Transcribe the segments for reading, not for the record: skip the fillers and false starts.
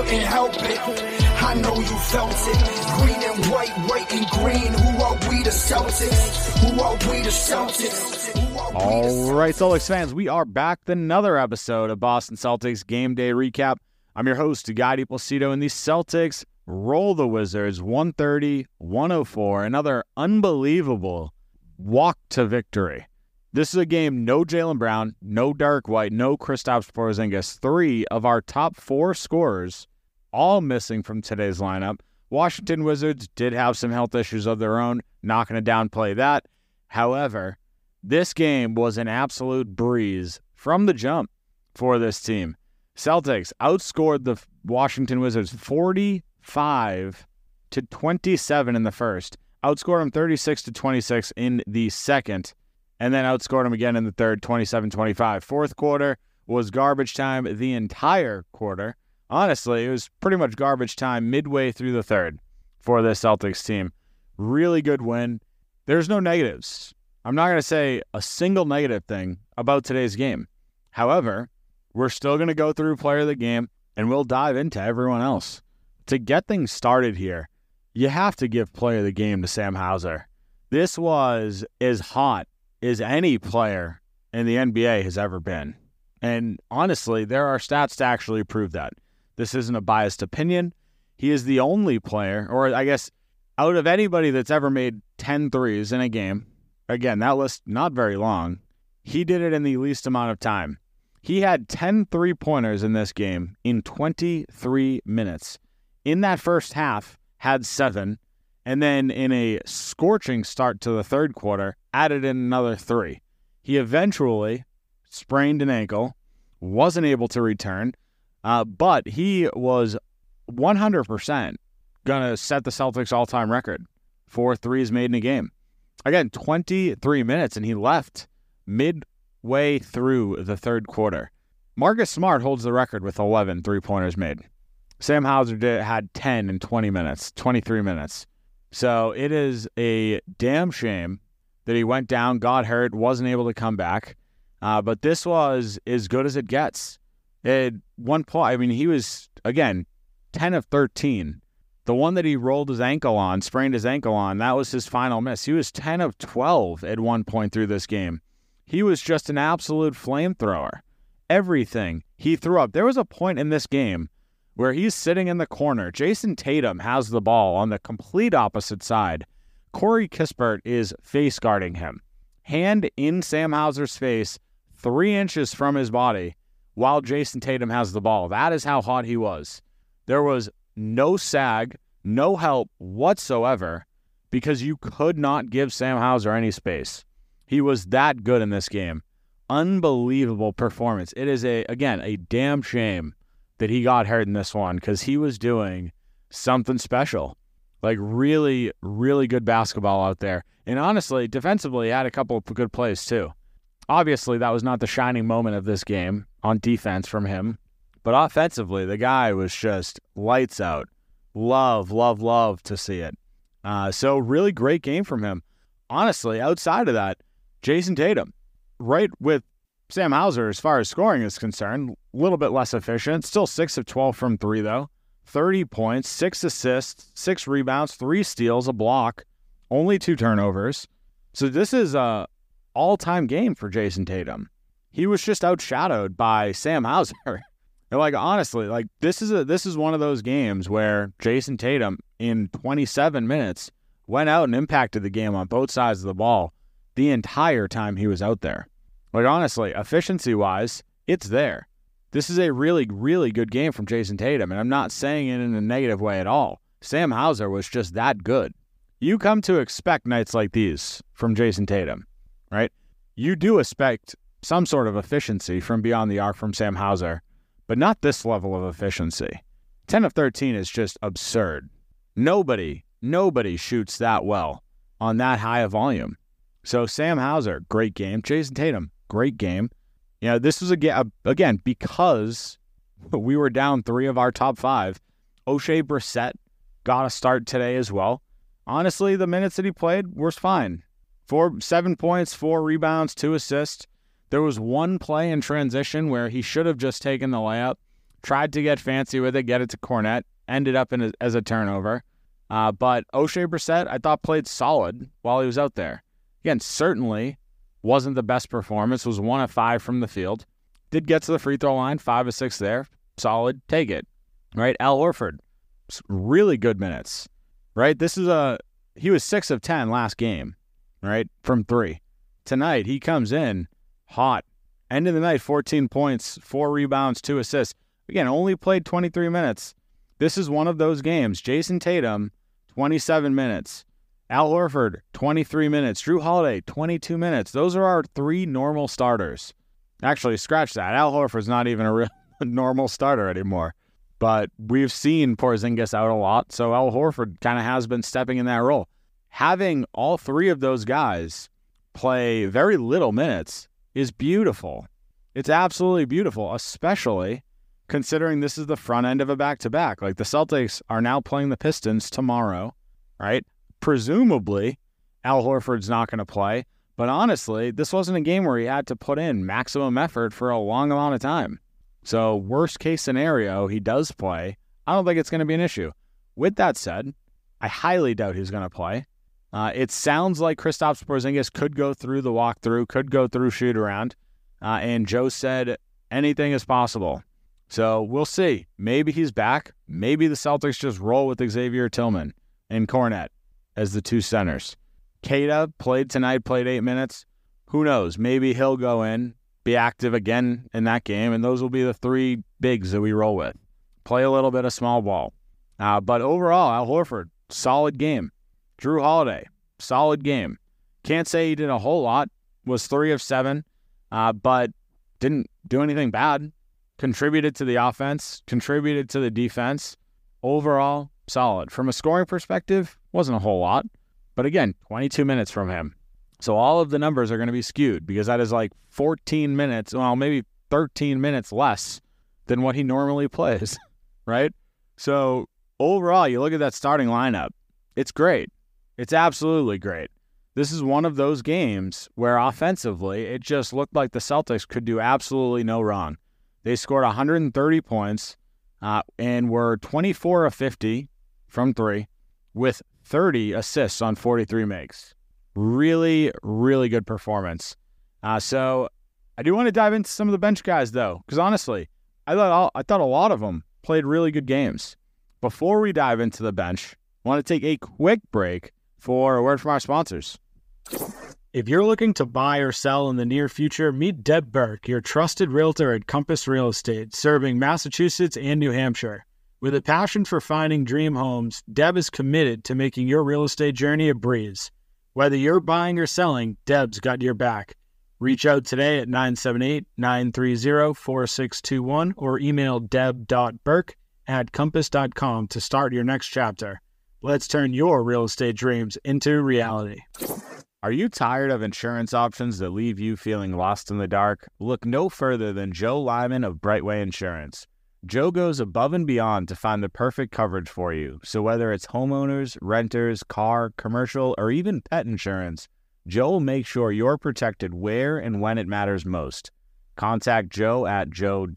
couldn't help it. I know you felt it. Green and white and green. Who are we, the Celtics? Who are we, the Celtics? All right, Celtics fans, we are back with another episode of Boston Celtics Game Day Recap. I'm your host, Guy DiPlacido, and the Celtics roll the Wizards 130-104. Another unbelievable walk to victory. This is a game, no Jaylen Brown, no Derek White, no Kristaps Porzingis. 3 of our top 4 scorers all missing from today's lineup. Washington Wizards did have some health issues of their own. Not going to downplay that. However, this game was an absolute breeze from the jump for this team. Celtics outscored the Washington Wizards 45-27 in the first. Outscored them 36-26 in the second. And then outscored them again in the third, 27-25. Fourth quarter was garbage time the entire quarter. Honestly, it was pretty much garbage time midway through the third for this Celtics team. Really good win. There's no negatives. I'm not going to say a single negative thing about today's game. However, we're still going to go through player of the game, and we'll dive into everyone else. To get things started here, you have to give player of the game to Sam Hauser. This was as hot as any player in the NBA has ever been. And honestly, there are stats to actually prove that. This isn't a biased opinion. He is the only player, or I guess out of anybody that's ever made 10 threes in a game, again, that list not very long, he did it in the least amount of time. He had 10 three-pointers in this game in 23 minutes. In that first half, had 7, and then in a scorching start to the third quarter, added in another 3. He eventually sprained an ankle, wasn't able to return, but he was 100% going to set the Celtics all-time record for threes made in a game. Again, 23 minutes, and he left midway through the third quarter. Marcus Smart holds the record with 11 three-pointers made. Sam Hauser had 10 in 23 minutes. So it is a damn shame that he went down, got hurt, wasn't able to come back. But this was as good as it gets. At one point, I mean, he was, again, 10 of 13. The one that he rolled his ankle on, sprained his ankle on, that was his final miss. He was 10 of 12 at one point through this game. He was just an absolute flamethrower. Everything he threw up. There was a point in this game where he's sitting in the corner. Jason Tatum has the ball on the complete opposite side. Corey Kispert is face guarding him. Hand in Sam Hauser's face, 3 inches from his body, while Jason Tatum has the ball. That is how hot he was. There was no sag, no help whatsoever, because you could not give Sam Hauser any space. He was that good in this game. Unbelievable performance. It is, a damn shame that he got hurt in this one, because he was doing something special. Like, really, really good basketball out there. And honestly, defensively, he had a couple of good plays too. Obviously, that was not the shining moment of this game on defense from him. But offensively, the guy was just lights out. Love to see it. So really great game from him. Honestly, outside of that, Jason Tatum, right with Sam Hauser as far as scoring is concerned, a little bit less efficient. Still 6 of 12 from 3, though. 30 points, 6 assists, 6 rebounds, 3 steals, a block, only 2 turnovers. So this is a all-time game for Jason Tatum. He was just outshadowed by Sam Hauser. And honestly, this is one of those games where Jason Tatum in 27 minutes went out and impacted the game on both sides of the ball the entire time he was out there. Honestly, efficiency-wise, it's there. This is a really, really good game from Jason Tatum, and I'm not saying it in a negative way at all. Sam Hauser was just that good. You come to expect nights like these from Jason Tatum, right? You do expect some sort of efficiency from beyond the arc from Sam Hauser, but not this level of efficiency. 10 of 13 is just absurd. Nobody shoots that well on that high a volume. So Sam Hauser, great game. Jason Tatum, great game. This was, again, because we were down 3 of our top 5. O'Shea Brissett got a start today as well. Honestly, the minutes that he played were fine. 7 points, 4 rebounds, 2 assists. There was one play in transition where he should have just taken the layup, tried to get fancy with it, get it to Kornet, ended up as a turnover. But O'Shea Brissett, I thought, played solid while he was out there. Again, certainly wasn't the best performance, was 1 of 5 from the field. Did get to the free throw line, 5 of 6 there. Solid, take it. Right? Al Horford, really good minutes. Right? He was 6 of 10 last game, right? From 3. Tonight, he comes in hot. End of the night, 14 points, 4 rebounds, 2 assists. Again, only played 23 minutes. This is one of those games. Jason Tatum, 27 minutes. Al Horford, 23 minutes. Jrue Holiday, 22 minutes. Those are our 3 normal starters. Actually, scratch that. Al Horford's not even a real normal starter anymore. But we've seen Porzingis out a lot, so Al Horford kind of has been stepping in that role. Having all 3 of those guys play very little minutes is beautiful. It's absolutely beautiful, especially considering this is the front end of a back-to-back. Like, the Celtics are now playing the Pistons tomorrow, right? Presumably, Al Horford's not going to play. But honestly, this wasn't a game where he had to put in maximum effort for a long amount of time. So worst case scenario, he does play. I don't think it's going to be an issue. With that said, I highly doubt he's going to play. It sounds like Kristaps Porzingis could go through the walkthrough, could go through shoot-around. And Joe said anything is possible. So we'll see. Maybe he's back. Maybe the Celtics just roll with Xavier Tillman and Kornet as the 2 centers. Keita played tonight, played 8 minutes. Who knows? Maybe he'll go in, be active again in that game, and those will be the 3 bigs that we roll with. Play a little bit of small ball. But overall, Al Horford, solid game. Jrue Holiday, solid game. Can't say he did a whole lot. Was 3 of 7, but didn't do anything bad. Contributed to the offense, contributed to the defense. Overall, solid. From a scoring perspective, wasn't a whole lot. But again, 22 minutes from him. So all of the numbers are going to be skewed because that is like 14 minutes, well, maybe 13 minutes less than what he normally plays, right? So overall, you look at that starting lineup, it's great. It's absolutely great. This is one of those games where offensively, it just looked like the Celtics could do absolutely no wrong. They scored 130 points and were 24 of 50 from 3 with 30 assists on 43 makes. Really, really good performance. So I do want to dive into some of the bench guys, though, because honestly, I thought a lot of them played really good games. Before we dive into the bench, I want to take a quick break for a word from our sponsors. If you're looking to buy or sell in the near future, meet Deb Burke, your trusted realtor at Compass Real Estate, serving Massachusetts and New Hampshire. With a passion for finding dream homes, Deb is committed to making your real estate journey a breeze. Whether you're buying or selling, Deb's got your back. Reach out today at 978-930-4621 or email deb.burke@compass.com to start your next chapter. Let's turn your real estate dreams into reality. Are you tired of insurance options that leave you feeling lost in the dark? Look no further than Joe Lyman of Brightway Insurance. Joe goes above and beyond to find the perfect coverage for you. So whether it's homeowners, renters, car, commercial, or even pet insurance, Joe will make sure you're protected where and when it matters most. Contact Joe at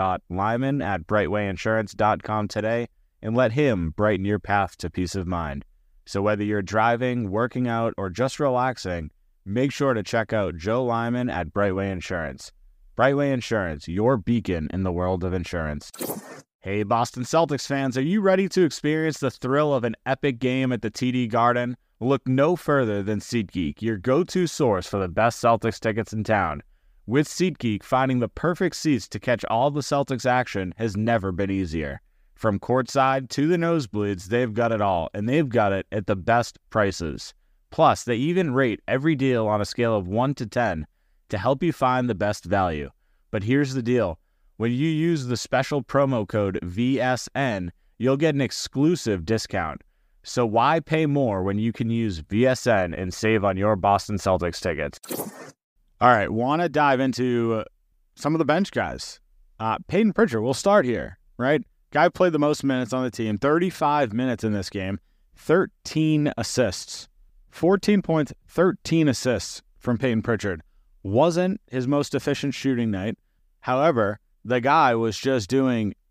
joe.lyman@brightwayinsurance.com today and let him brighten your path to peace of mind. So whether you're driving, working out, or just relaxing, make sure to check out Joe Lyman at Brightway Insurance. Brightway Insurance, your beacon in the world of insurance. Hey, Boston Celtics fans, are you ready to experience the thrill of an epic game at the TD Garden? Look no further than SeatGeek, your go-to source for the best Celtics tickets in town. With SeatGeek, finding the perfect seats to catch all the Celtics action has never been easier. From courtside to the nosebleeds, they've got it all, and they've got it at the best prices. Plus, they even rate every deal on a scale of 1 to 10 to help you find the best value. But here's the deal. When you use the special promo code VSN, you'll get an exclusive discount. So why pay more when you can use VSN and save on your Boston Celtics tickets? All right, want to dive into some of the bench guys. Peyton Pritchard, we'll start here, right? Guy played the most minutes on the team, 35 minutes in this game, 13 assists. 14 points, 13 assists from Peyton Pritchard. Wasn't his most efficient shooting night. However, the guy was just doing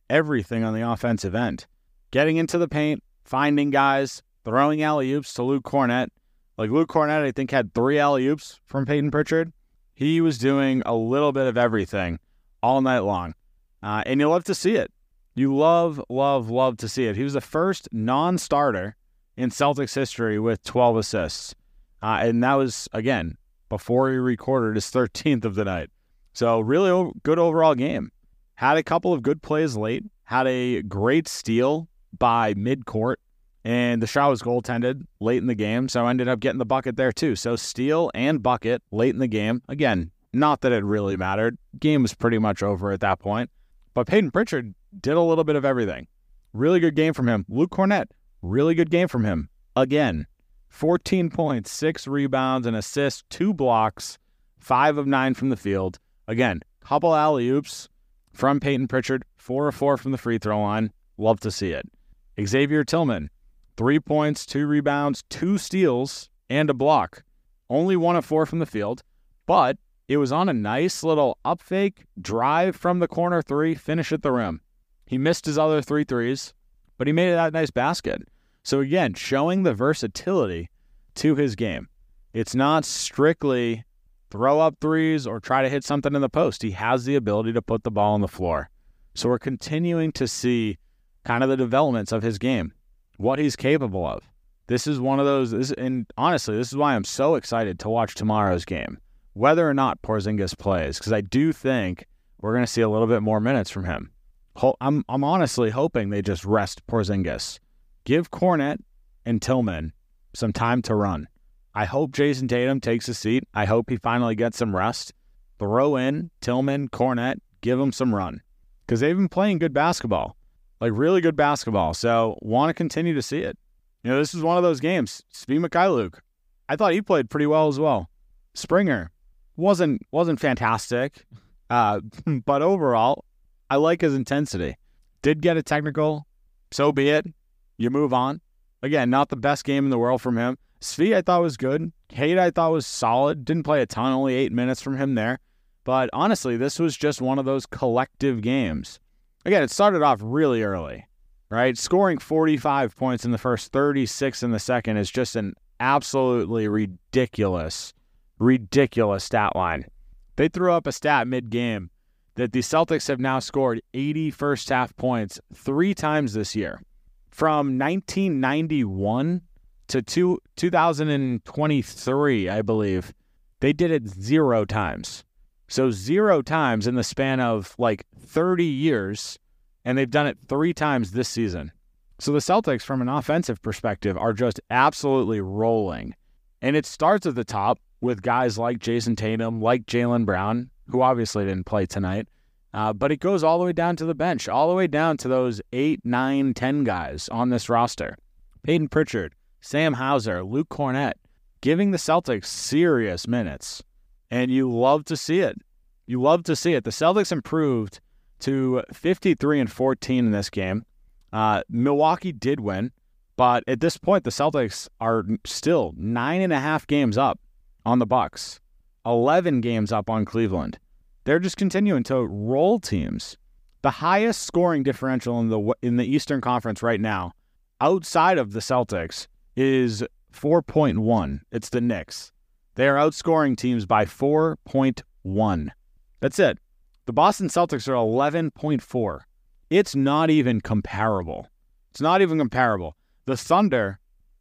everything on the offensive end. Getting into the paint, finding guys, throwing alley-oops to Luke Kornet. Like Luke Kornet, I think, had 3 alley-oops from Peyton Pritchard. He was doing a little bit of everything all night long. And you love to see it. You love to see it. He was the first non-starter in Celtics history with 12 assists. And that was, again, before he recorded his 13th of the night. So really good overall game. Had a couple of good plays late. Had a great steal by midcourt. And the shot was goaltended late in the game, so I ended up getting the bucket there too. So steal and bucket late in the game. Again, not that it really mattered. Game was pretty much over at that point. But Peyton Pritchard did a little bit of everything. Really good game from him. Luke Kornet, really good game from him. Again, 14 points, 6 rebounds, an assist, 2 blocks, 5 of 9 from the field. Again, couple alley-oops from Peyton Pritchard, 4 of 4 from the free throw line. Love to see it. Xavier Tillman, 3 points, 2 rebounds, 2 steals, and a block. Only 1 of 4 from the field, but it was on a nice little up fake, drive from the corner 3, finish at the rim. He missed his other 3 threes, but he made that nice basket. So again, showing the versatility to his game. It's not strictly throw up threes or try to hit something in the post. He has the ability to put the ball on the floor. So we're continuing to see kind of the developments of his game, what he's capable of. This is one of those, and honestly, this is why I'm so excited to watch tomorrow's game, whether or not Porzingis plays, because I do think we're going to see a little bit more minutes from him. I'm honestly hoping they just rest Porzingis. Give Kornet and Tillman some time to run. I hope Jason Tatum takes a seat. I hope he finally gets some rest. Throw in Tillman, Kornet, give them some run, because they've been playing good basketball, like really good basketball. So want to continue to see it. You know, this is one of those games. Svi Mykhailiuk, I thought he played pretty well as well. Springer wasn't fantastic, but overall, I like his intensity. Did get a technical, so be it. You move on. Again, not the best game in the world from him. Svi, I thought was good. Cade, I thought was solid. Didn't play a ton, only 8 minutes from him there. But honestly, this was just one of those collective games. Again, it started off really early, right? Scoring 45 points in the first, 36 in the second is just an absolutely ridiculous stat line. They threw up a stat mid-game that the Celtics have now scored 80 first-half points 3 times this year. From 1991 to 2023, I believe, they did it 0 times. So 0 times in the span of like 30 years, and they've done it 3 times this season. So the Celtics, from an offensive perspective, are just absolutely rolling. And it starts at the top with guys like Jason Tatum, like Jaylen Brown, who obviously didn't play tonight. But it goes all the way down to the bench, all the way down to those 8, 9, 10 guys on this roster. Peyton Pritchard, Sam Hauser, Luke Kornet, giving the Celtics serious minutes. And you love to see it. You love to see it. The Celtics improved to 53-14 in this game. Milwaukee did win, but at this point, the Celtics are still 9.5 games up on the Bucks, 11 games up on Cleveland. They're just continuing to roll teams. The highest scoring differential in the Eastern Conference right now, outside of the Celtics, is 4.1. It's the Knicks. They are outscoring teams by 4.1. That's it. The Boston Celtics are 11.4. It's not even comparable. The Thunder,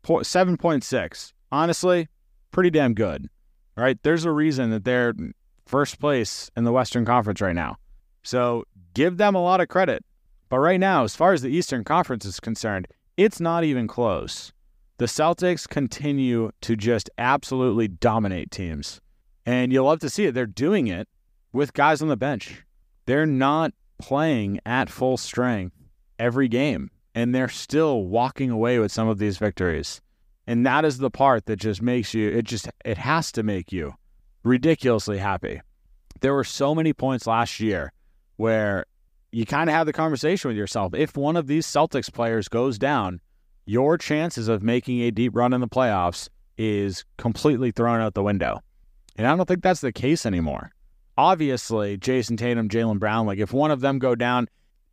7.6. Honestly, pretty damn good. Right? There's a reason that they're first place in the Western Conference right now. So give them a lot of credit. But right now, as far as the Eastern Conference is concerned, it's not even close. The Celtics continue to just absolutely dominate teams. And you'll love to see it. They're doing it with guys on the bench. They're not playing at full strength every game. And they're still walking away with some of these victories. And that is the part that just makes you, it has to make you ridiculously happy. There were so many points last year where you kind of have the conversation with yourself. If one of these Celtics players goes down, your chances of making a deep run in the playoffs is completely thrown out the window. And I don't think that's the case anymore. Obviously, Jason Tatum, Jaylen Brown, like if one of them go down,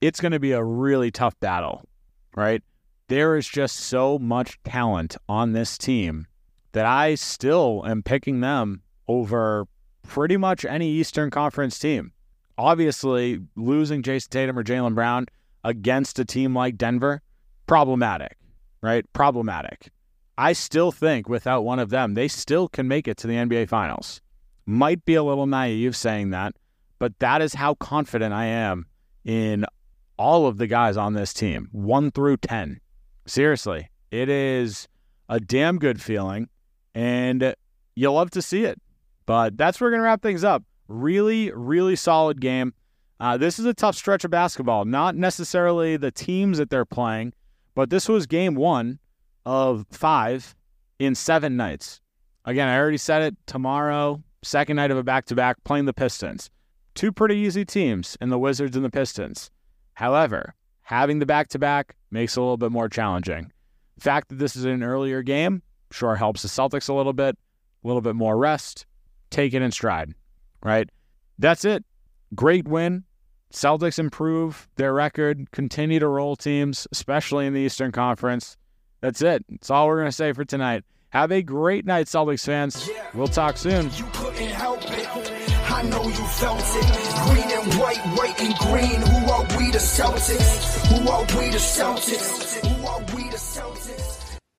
it's going to be a really tough battle, right? There is just so much talent on this team that I still am picking them over pretty much any Eastern Conference team. Obviously, losing Jason Tatum or Jaylen Brown against a team like Denver, problematic, right? Problematic. I still think without one of them, they still can make it to the NBA Finals. Might be a little naive saying that, but that is how confident I am in all of the guys on this team, 1 through 10. Seriously, it is a damn good feeling, and you'll love to see it. But that's where we're going to wrap things up. Really, really solid game. This is a tough stretch of basketball. Not necessarily the teams that they're playing, but this was game 1 of 5 in 7 nights. Again, I already said it. Tomorrow, second night of a back-to-back, playing the Pistons. 2 pretty easy teams in the Wizards and the Pistons. However, having the back-to-back makes it a little bit more challenging. The fact that this is an earlier game sure helps the Celtics a little bit more rest. Take it in stride, right? That's it. Great win. Celtics improve their record, continue to roll teams, especially in the Eastern Conference. That's it. That's all we're going to say for tonight. Have a great night, Celtics fans. We'll talk soon. You couldn't help it. I know you felt it. Green and white and green. Who are we, the Celtics? Who are we, the Celtics? Who are we, the Celtics?